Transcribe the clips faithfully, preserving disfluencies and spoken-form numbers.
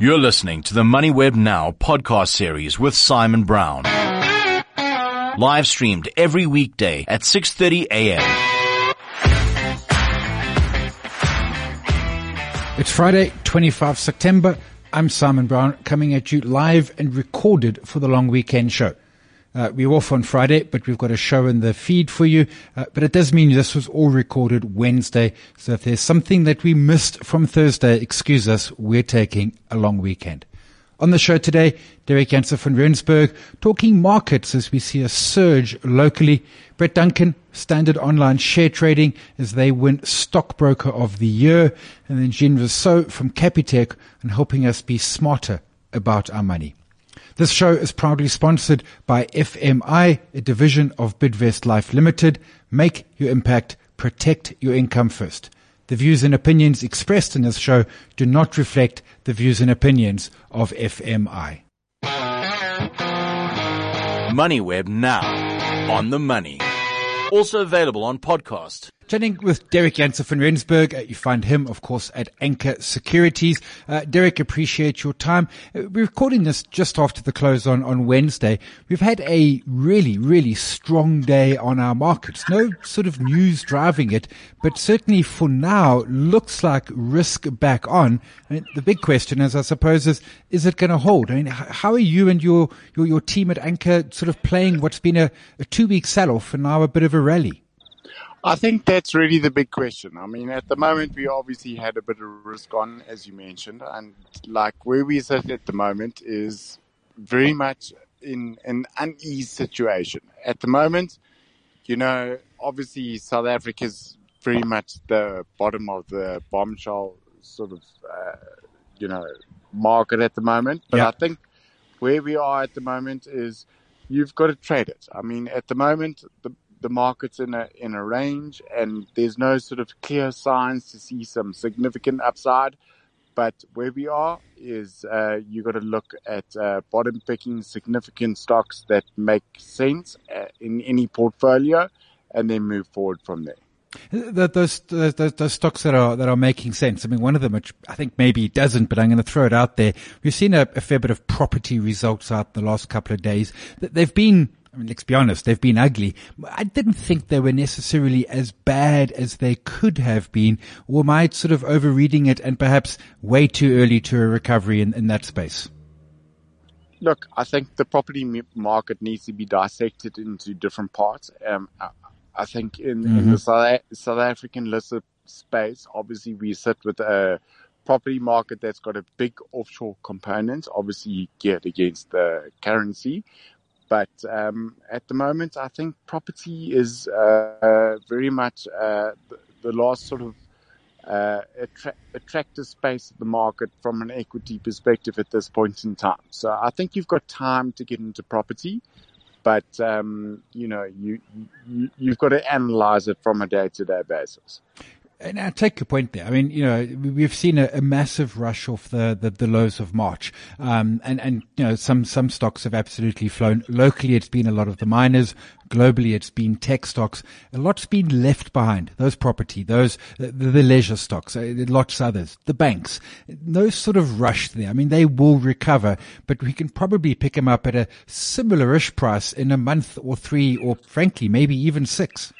You're listening to the MoneyWeb Now podcast series with Simon Brown. Live streamed every weekday at six thirty a.m. It's Friday, twenty-fifth of September. I'm Simon Brown, coming at you live and recorded for the long weekend show. Uh, we're off on Friday, but we've got a show in the feed for you. Uh, but it does mean this was all recorded Wednesday. So if there's something that we missed from Thursday, excuse us, we're taking a long weekend. On the show today, Derek Jansen van Rensburg talking markets as we see a surge locally. Brett Duncan, Standard Online Share Trading, as they win Stockbroker of the Year. And then Jean Rousseau from Capitec and helping us be smarter about our money. This show is proudly sponsored by F M I, a division of Bidvest Life Limited. Make your impact, protect your income first. The views and opinions expressed in this show do not reflect the views and opinions of F M I. MoneyWeb Now, on the money. Also available on podcast. Chatting with Derek Jansen van Rensburg. Uh, you find him, of course, at Anchor Securities. Uh, Derek, appreciate your time. Uh, we're recording this just after the close on, on Wednesday. We've had a really, really strong day on our markets. No sort of news driving it, but certainly for now looks like risk back on. I mean, the big question is, I suppose, is, is it going to hold? I mean, how are you and your, your, your team at Anchor sort of playing what's been a, a two-week sell-off and now a bit of a rally? I think that's really the big question. I mean, at the moment, we obviously had a bit of risk on, as you mentioned, and like where we sit at the moment is very much in an uneasy situation. At the moment, you know, obviously South Africa's very much the bottom of the bombshell sort of, uh, you know, market at the moment. But yeah. I think where we are at the moment is you've got to trade it. I mean, at the moment, the the market's in a in a range and there's no sort of clear signs to see some significant upside. But where we are is uh, you got to look at uh, bottom picking significant stocks that make sense uh, in any portfolio and then move forward from there. Those, those, those, those stocks that are, that are making sense. I mean, one of them, which I think maybe it doesn't, but I'm going to throw it out there. We've seen a, a fair bit of property results out the last couple of days. They've been, I mean, let's be honest, they've been ugly. I didn't think they were necessarily as bad as they could have been, or am I sort of overreading it and perhaps way too early to a recovery in, in that space? Look, I think the property market needs to be dissected into different parts. Um, I think in, mm-hmm. in the South, South African listed space, obviously we sit with a property market that's got a big offshore component, obviously geared against the currency. But um, at the moment, I think property is uh, very much uh, the, the last sort of uh, attra- attractive space of the market from an equity perspective at this point in time. So I think you've got time to get into property. But, um, you know, you, you, you've got to analyze it from a day-to-day basis. And I take your point there. I mean, you know, we've seen a, a massive rush off the, the, the lows of March. Um, and, and, you know, some, some stocks have absolutely flown. Locally, it's been a lot of the miners. Globally, it's been tech stocks. A lot's been left behind. Those property, those, the, the leisure stocks, lots others, the banks. No sort of rush there. I mean, they will recover, but we can probably pick them up at a similar-ish price in a month or three, or frankly, maybe even six.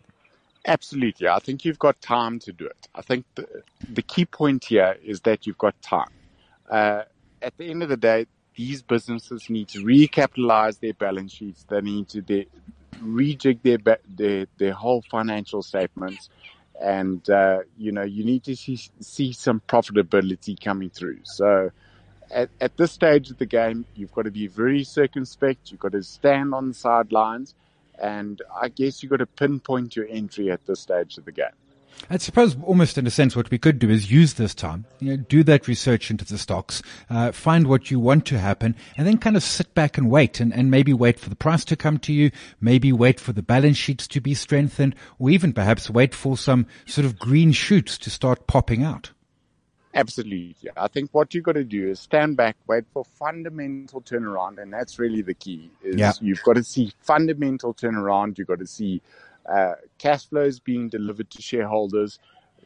Absolutely. I think you've got time to do it. I think the, the key point here is that you've got time. Uh, at the end of the day, these businesses need to recapitalize their balance sheets. They need to they, rejig their, their their whole financial statements. And, uh, you know, you need to see, see some profitability coming through. So at, at this stage of the game, you've got to be very circumspect. You've got to stand on the sidelines. And I guess you've got to pinpoint your entry at this stage of the game. I suppose almost in a sense what we could do is use this time, you know, do that research into the stocks, uh, find what you want to happen, and then kind of sit back and wait and, and maybe wait for the price to come to you, maybe wait for the balance sheets to be strengthened, or even perhaps wait for some sort of green shoots to start popping out. Absolutely. I think what you've got to do is stand back, wait for fundamental turnaround, and that's really the key. Is yeah. You've got to see fundamental turnaround. You've got to see uh, cash flows being delivered to shareholders.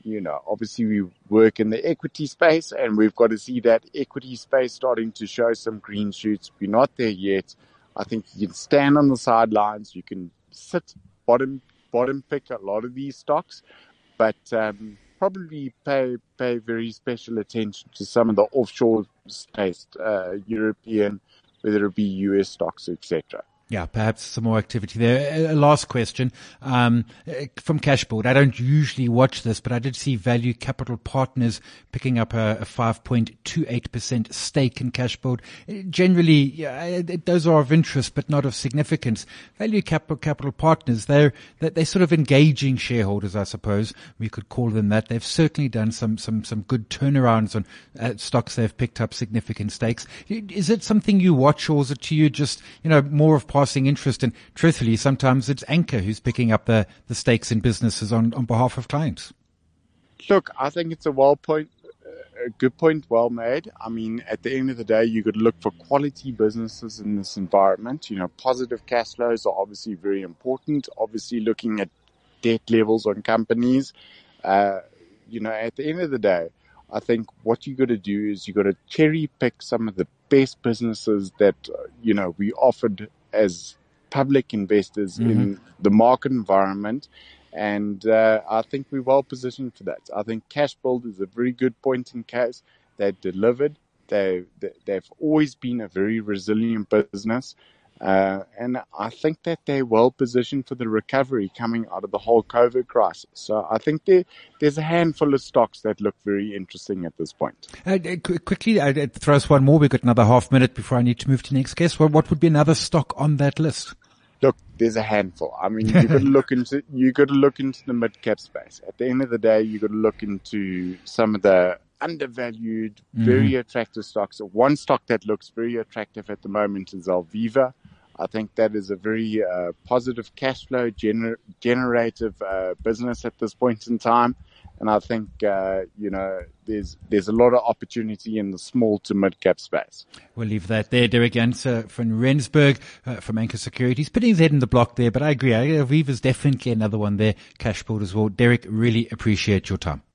you know, obviously we work in the equity space, and we've got to see that equity space starting to show some green shoots. We're not there yet. I think you can stand on the sidelines. You can sit bottom bottom pick a lot of these stocks, but um, probably pay pay very special attention to some of the offshore space, uh, European, whether it be U S stocks, et cetera. Yeah, perhaps some more activity there. A last question um, from Cashboard. I don't usually watch this, but I did see Value Capital Partners picking up a, a five point two eight percent stake in Cashboard. Generally, yeah, those are of interest, but not of significance. Value Capital, Capital Partners, they're, they're sort of engaging shareholders, I suppose. We could call them that. They've certainly done some, some, some good turnarounds on uh, stocks they've picked up significant stakes. Is it something you watch, or is it to you just, you know, more of passing interest? And truthfully, sometimes it's Anchor who's picking up the, the stakes in businesses on, on behalf of clients. Look, I think it's a well point, a good point, well made. I mean, at the end of the day, you could look for quality businesses in this environment. You know, positive cash flows are obviously very important. Obviously, looking at debt levels on companies. Uh, you know, at the end of the day, I think what you got to do is you got to cherry pick some of the best businesses that, uh, you know, we offered as public investors mm-hmm. in the market environment. And uh, I think we're well positioned for that. I think Cashbuild is a very good point in case. They've delivered. They, they, they've always been a very resilient business. Uh, and I think that they're well positioned for the recovery coming out of the whole COVID crisis. So I think there, there's a handful of stocks that look very interesting at this point. Uh, quickly, uh, throw us one more. We've got another half minute before I need to move to the next guest. Well, what would be another stock on that list? Look, there's a handful. I mean, you got to look into you got to look into the mid cap space. At the end of the day, you got to look into some of the undervalued, very mm-hmm. attractive stocks. One stock that looks very attractive at the moment is Alviva. I think that is a very uh, positive cash flow gener- generative uh, business at this point in time. And I think, uh, you know, there's there's a lot of opportunity in the small to mid-cap space. We'll leave that there. Derek Janse from Rensburg uh, from Anchor Securities. Putting his head in the block there, but I agree. Aviva's definitely another one there. Cashboard as well. Derek, really appreciate your time.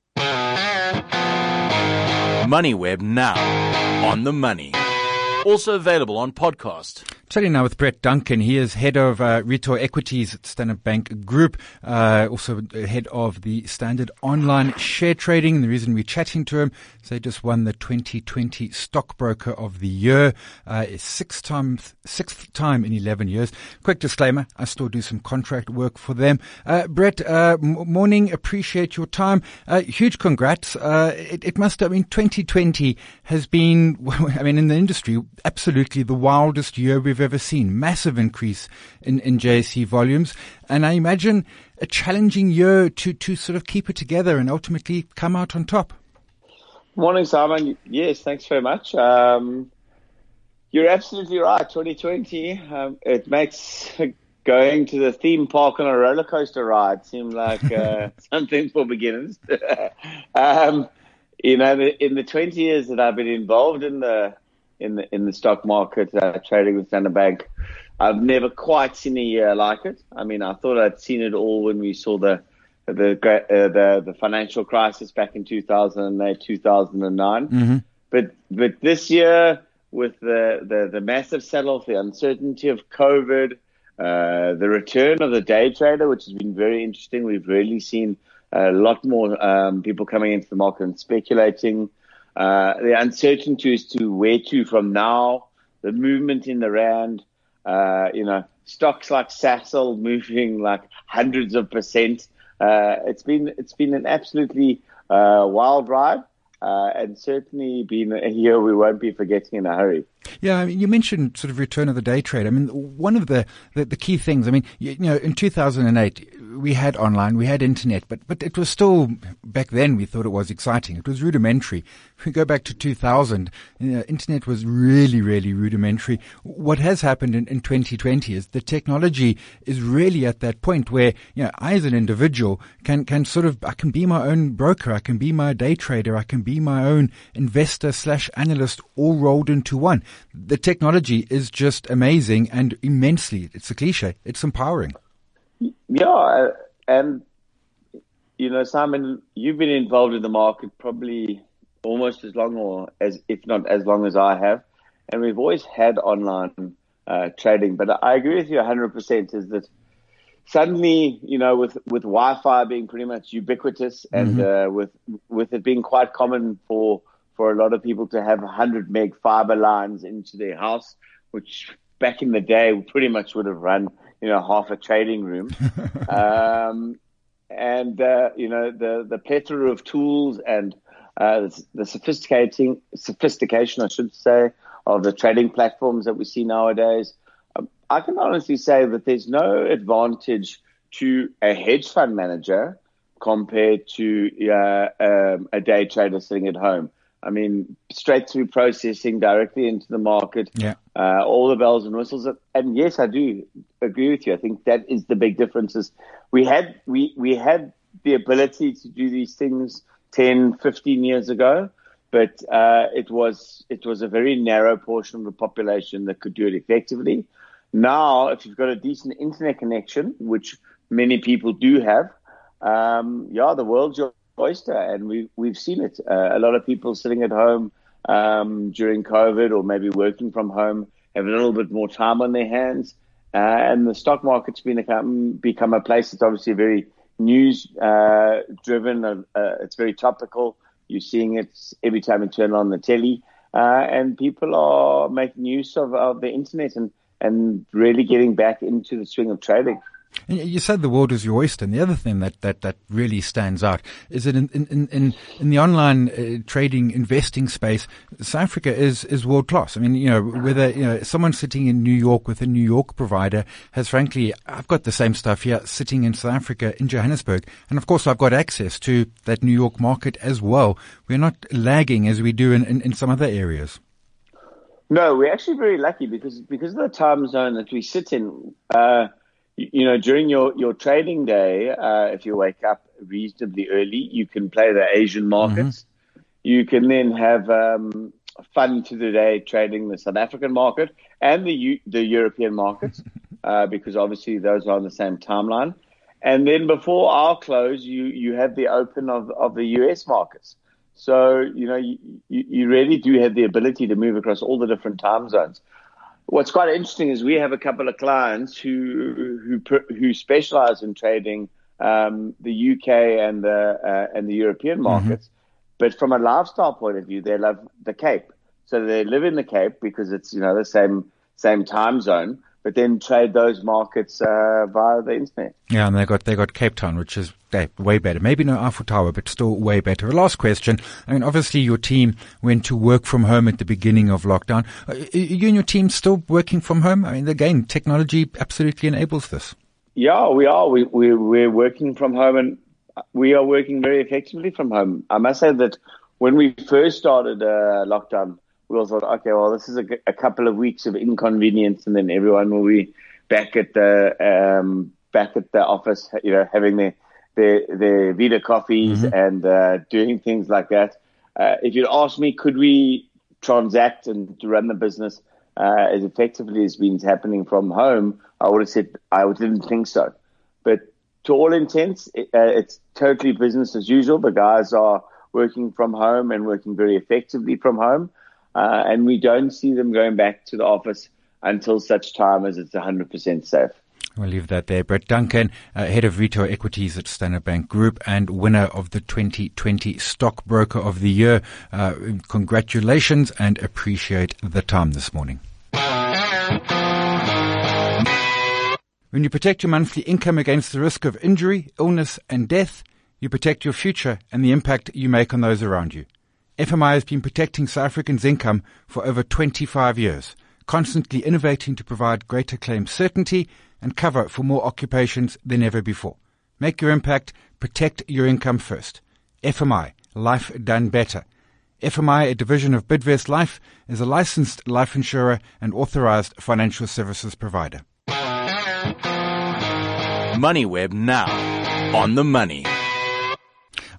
MoneyWeb now on the money. Also available on podcast. Chatting now with Brett Duncan. He is head of uh, retail equities at Standard Bank Group, uh, also head of the Standard Online Share Trading. And the reason we're chatting to him is they just won the twenty twenty Stockbroker of the Year, uh, sixth time, sixth time in eleven years. Quick disclaimer, I still do some contract work for them. Uh, Brett, uh, m- morning, appreciate your time. Uh, huge congrats. Uh, it, it must, I mean, twenty twenty has been, I mean, in the industry, absolutely the wildest year we've ever seen. Massive increase in, in J S E volumes. And I imagine a challenging year to, to sort of keep it together and ultimately come out on top. Morning, Simon. Yes, thanks very much. Um, you're absolutely right. twenty twenty, um, it makes going to the theme park on a roller coaster ride seem like uh, something for beginners. um, you know, in the twenty years that I've been involved in the in the in the stock market, uh, trading with Standard Bank, I've never quite seen a year like it. I mean, I thought I'd seen it all when we saw the the uh, the, the financial crisis back in two thousand eight, two thousand nine. Mm-hmm. But but this year, with the, the, the massive sell-off, the uncertainty of COVID, uh, the return of the day trader, which has been very interesting. We've really seen a lot more um, people coming into the market and speculating. Uh, the uncertainty as to where to from now, the movement in the rand, uh, you know, stocks like Sasol moving like hundreds of percent. Uh, it's been, it's been an absolutely, uh, wild ride. Uh, and certainly been a year we won't be forgetting in a hurry. Yeah, I mean, you mentioned sort of return of the day trade. I mean, one of the, the, the key things, I mean, you, you know, in two thousand eight, we had online, we had internet, but, but it was still, back then we thought it was exciting. It was rudimentary. If we go back to two thousand, you know, internet was really, really rudimentary. What has happened in, in twenty twenty is the technology is really at that point where, you know, I as an individual can, can sort of, I can be my own broker, I can be my day trader, I can be my own investor slash analyst all rolled into one. The technology is just amazing and immensely, it's a cliche, it's empowering. Yeah, and you know, Simon, you've been involved in the market probably almost as long, or as if not as long as I have, and we've always had online uh, trading. But I agree with you one hundred percent. Is that suddenly, you know, with with Wi-Fi being pretty much ubiquitous, and mm-hmm. uh, with with it being quite common for for a lot of people to have one hundred meg fiber lines into their house, which back in the day pretty much would have run, you know, half a trading room. um, and, uh, you know, the, the plethora of tools and uh, the, the sophisticating, sophistication, I should say, of the trading platforms that we see nowadays. Um, I can honestly say that there's no advantage to a hedge fund manager compared to uh, um, a day trader sitting at home. I mean, straight through processing directly into the market, yeah. uh, all the bells and whistles. And yes, I do agree with you. I think that is the big difference. Is we had, we, we had the ability to do these things ten, fifteen years ago, but uh, it was, it was a very narrow portion of the population that could do it effectively. Now, if you've got a decent internet connection, which many people do have, um, yeah, the world's your oyster, and we, we've seen it. Uh, a lot of people sitting at home um, during COVID, or maybe working from home, have a little bit more time on their hands. Uh, and the stock market's been become, become a place that's obviously very news uh, driven. Uh, uh, it's very topical. You're seeing it every time you turn on the telly. Uh, and people are making use of, of the internet and, and really getting back into the swing of trading. And you said the world is your oyster, and the other thing that, that, that really stands out is that in, in, in, in the online uh, trading investing space, South Africa is, is world class. I mean, you know, whether, you know, someone sitting in New York with a New York provider has, frankly, I've got the same stuff here sitting in South Africa in Johannesburg. And of course, I've got access to that New York market as well. We're not lagging as we do in, in, in some other areas. No, we're actually very lucky because, because of the time zone that we sit in, uh, you know, during your, your trading day, uh, if you wake up reasonably early, you can play the Asian markets. Mm-hmm. You can then have um, fun to the day trading the South African market and the U- the European markets, uh, because obviously those are on the same timeline. And then before our close, you, you have the open of, of the U S markets. So, you know, you, you really do have the ability to move across all the different time zones. What's quite interesting is we have a couple of clients who who who specialize in trading um, the U K and the uh, and the European markets, mm-hmm. but from a lifestyle point of view, they love the Cape. So they live in the Cape because it's, you know, the same same time zone, but then trade those markets uh, via the internet. Yeah, and they got they got Cape Town, which is way better. Maybe no Eiffel Tower, but still way better. A last question. I mean, obviously your team went to work from home at the beginning of lockdown. Are you and your team still working from home? I mean, again, technology absolutely enables this. Yeah, we are. We, we, we're working from home, and we are working very effectively from home. I must say that when we first started uh, lockdown, we all thought, okay, well, this is a, a couple of weeks of inconvenience, and then everyone will be back at the um, back at the office, you know, having their their, their Vita coffees mm-hmm. and uh, doing things like that. Uh, if you'd asked me, could we transact and to run the business uh, as effectively as been happening from home, I would have said I didn't think so. But to all intents, it, uh, it's totally business as usual. The guys are working from home and working very effectively from home. Uh, and we don't see them going back to the office until such time as it's one hundred percent safe. We'll leave that there. Brett Duncan, uh, Head of Retail Equities at Standard Bank Group and winner of the twenty twenty Stockbroker of the Year. Uh, congratulations and appreciate the time this morning. When you protect your monthly income against the risk of injury, illness and death, you protect your future and the impact you make on those around you. F M I has been protecting South Africans' income for over twenty-five years, constantly innovating to provide greater claim certainty and cover for more occupations than ever before. Make your impact, protect your income first. F M I, life done better. F M I, a division of Bidvest Life, is a licensed life insurer and authorized financial services provider. MoneyWeb now, on the money.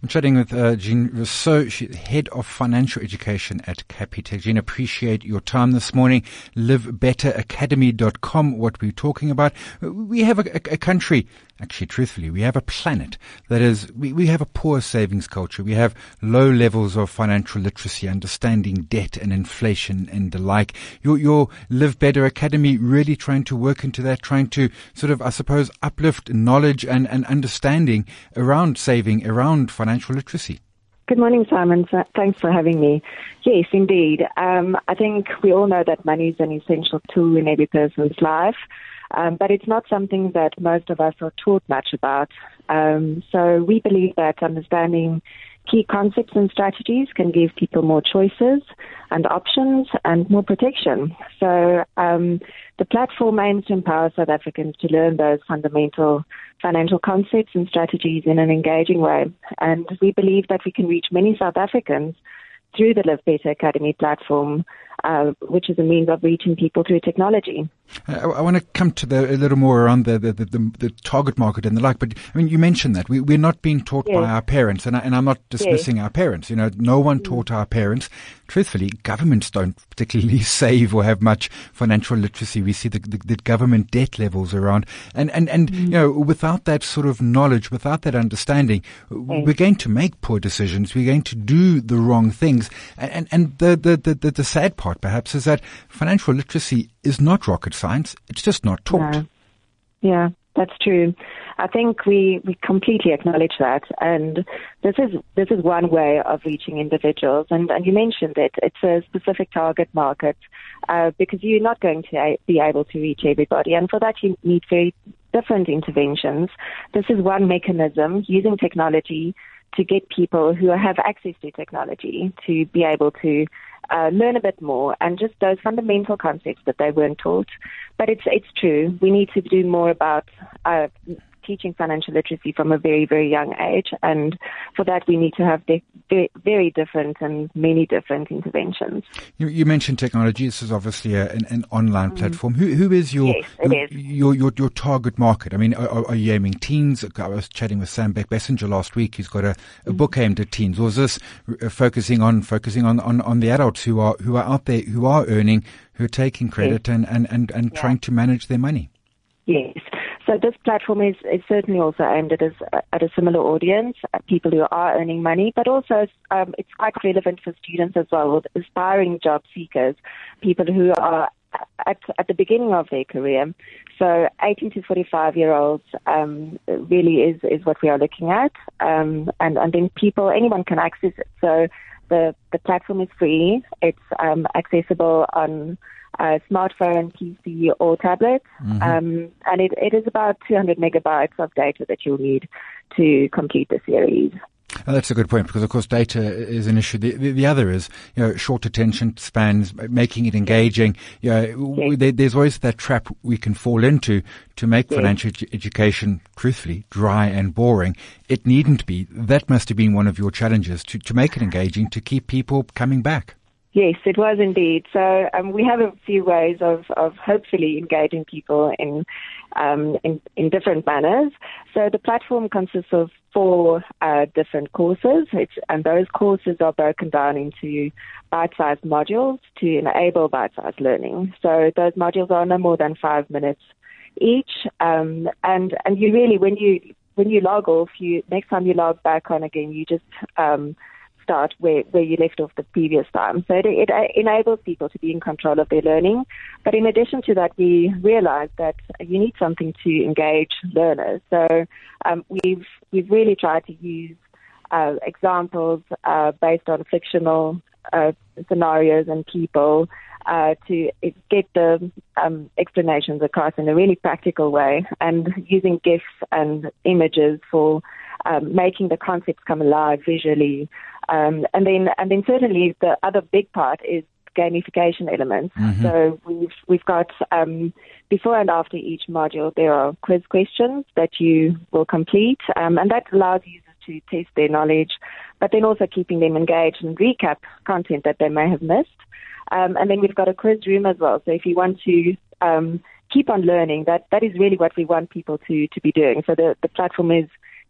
I'm chatting with uh, Jean Rousseau, she's Head of Financial Education at Capitec. Jean, appreciate your time this morning. live better academy dot com, what we're talking about. We have a, a, a country, actually, truthfully, we have a planet that is, we, we have a poor savings culture. We have low levels of financial literacy, understanding debt and inflation and the like. Your, your Live Better Academy really trying to work into that, trying to sort of, I suppose, uplift knowledge and, and understanding around saving, around financial literacy. Good morning, Simon. Thanks for having me. Yes, indeed. Um, I think we all know that money is an essential tool in every person's life, um, but it's not something that most of us are taught much about. Um, so we believe that understanding key concepts and strategies can give people more choices and options and more protection. So um, the platform aims to empower South Africans to learn those fundamental financial concepts and strategies in an engaging way. And we believe that we can reach many South Africans through the Live Better Academy platform, uh, which is a means of reaching people through technology. I, I want to come to the, a little more around the, the, the, the target market and the like, but I mean, you mentioned that we, we're not being taught yes. by our parents, and, I, and I'm not dismissing yes. our parents. You know, no one mm. taught our parents. Truthfully, governments don't particularly save or have much financial literacy. We see the, the, the government debt levels around, and and and mm. you know, without that sort of knowledge, without that understanding, yes. we're going to make poor decisions. We're going to do the wrong things, and and, and the, the the the the sad part, perhaps, is that financial literacy is not rocket science. It's just not taught. No. Yeah, that's true. I think we, we completely acknowledge that, and this is this is one way of reaching individuals. And, and you mentioned it; it's a specific target market uh, because you're not going to a- be able to reach everybody, and for that you need very different interventions. This is one mechanism using technology to get people who have access to technology to be able to Uh, learn a bit more and just those fundamental concepts that they weren't taught. But it's it's true. We need to do more about uh, teaching financial literacy from a very, very young age. And for that, we need to have de- very, very different and many different interventions. You, you mentioned technology. This is obviously a, an, an online mm. platform. Who, who is your, yes, it your, is. your, your, your target market? I mean, are, are you aiming teens? I was chatting with Sam Beck-Bessinger last week. He's got a, a mm. book aimed at teens. Or is this uh, focusing on, focusing on, on, on the adults who are, who are out there, who are earning, who are taking credit yes. and, and, and, and yeah. trying to manage their money? Yes. So this platform is, is certainly also aimed at a, at a similar audience, people who are earning money, but also um, it's quite relevant for students as well, with aspiring job seekers, people who are at, at the beginning of their career. So eighteen to forty-five year olds um, really is, is what we are looking at, um, and, and then people, anyone can access it. So the, the platform is free. It's um, accessible on Uh, smartphone, P C, or tablet, mm-hmm. um, and it, it is about two hundred megabytes of data that you'll need to complete the series. Oh, that's a good point, because of course data is an issue. The, the, the other is, you know, short attention spans, making it engaging. You know, yes. there, there's always that trap we can fall into to make yes. financial edu- education, truthfully, dry and boring. It needn't be. That must have been one of your challenges, to, to make it engaging, to keep people coming back. Yes, it was indeed. So um, we have a few ways of, of hopefully engaging people in, um, in in different manners. So the platform consists of four uh, different courses, it's, and those courses are broken down into bite-sized modules to enable bite-sized learning. So those modules are no more than five minutes each, um, and and you really, when you when you log off, you next time you log back on again, you just um, start where, where you left off the previous time. So it, it enables people to be in control of their learning. But in addition to that, we realize that you need something to engage learners. So um, we've we've really tried to use uh, examples uh, based on fictional uh, scenarios and people uh, to get the um, explanations across in a really practical way, and using GIFs and images for um, making the concepts come alive visually. Um, and then, and then certainly the other big part is gamification elements. Mm-hmm. So we've we've got um, before and after each module there are quiz questions that you will complete, um, and that allows users to test their knowledge, but then also keeping them engaged and recap content that they may have missed. Um, and then we've got a quiz room as well. So if you want to um, keep on learning, that that is really what we want people to to be doing. So the the platform is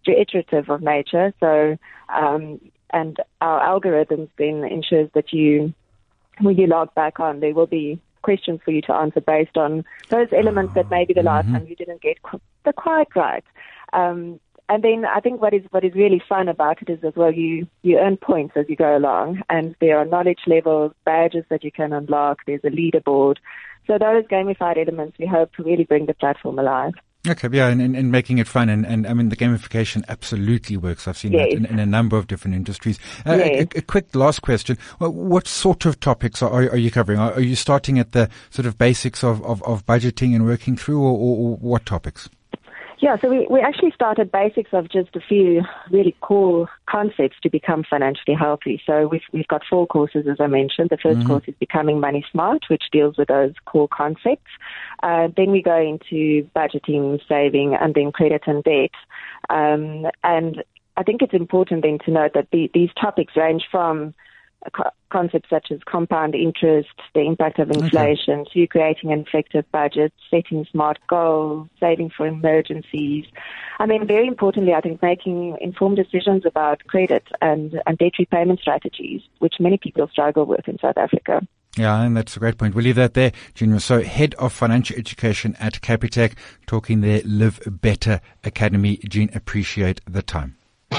iterative of nature. So, um, and our algorithms then ensures that you, when you log back on, there will be questions for you to answer based on those elements that maybe the last Mm-hmm. time you didn't get qu- the quite right. Um, and then I think what is what is really fun about it is as well you, you earn points as you go along, and there are knowledge levels, badges that you can unlock, there's a leaderboard. So those gamified elements we hope to really bring the platform alive. Okay, yeah, and, and, and making it fun. And, and I mean, the gamification absolutely works. I've seen Yes. that in, in a number of different industries. Uh, Yes. a, a quick last question. What, what sort of topics are, are you covering? Are, are you starting at the sort of basics of, of, of budgeting and working through, or, or, or what topics? Yeah, so we, we actually started basics of just a few really core concepts to become financially healthy. So we've, we've got four courses, as I mentioned. The first Mm-hmm. course is Becoming Money Smart, which deals with those core concepts. Uh, then we go into budgeting, saving, and then credit and debt. Um, and I think it's important then to note that the, these topics range from co- concepts such as compound interest, the impact of inflation, to creating an effective budget, setting smart goals, saving for emergencies. I mean, very importantly, I think making informed decisions about credit and, and debt repayment strategies, which many people struggle with in South Africa. Yeah, and that's a great point. We'll leave that there. Jean Rousseau, Head of Financial Education at Capitec, talking their Live Better Academy. Jean, appreciate the time.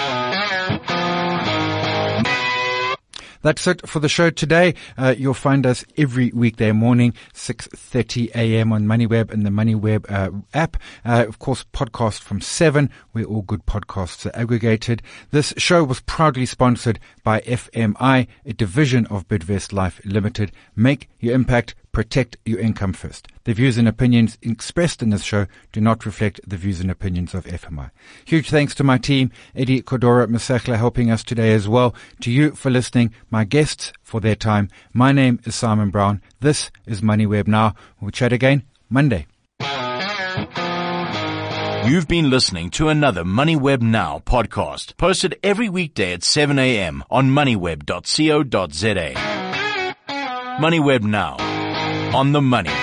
That's it for the show today. Uh, you'll find us every weekday morning, six thirty a.m. on MoneyWeb and the MoneyWeb uh, app. Uh, of course, podcast from seven, where all good podcasts are aggregated. This show was proudly sponsored by F M I, a division of Bidvest Life Limited. Make your impact. Protect your income first. The views and opinions expressed in this show do not reflect the views and opinions of F M I. Huge thanks to my team, Eddie Kodora Masakla, helping us today as well. To you for listening, my guests for their time. My name is Simon Brown. This is MoneyWeb Now. We'll chat again Monday. You've been listening to another MoneyWeb Now podcast, posted every weekday at seven a.m. on moneyweb dot co dot za. MoneyWeb Now. On the money.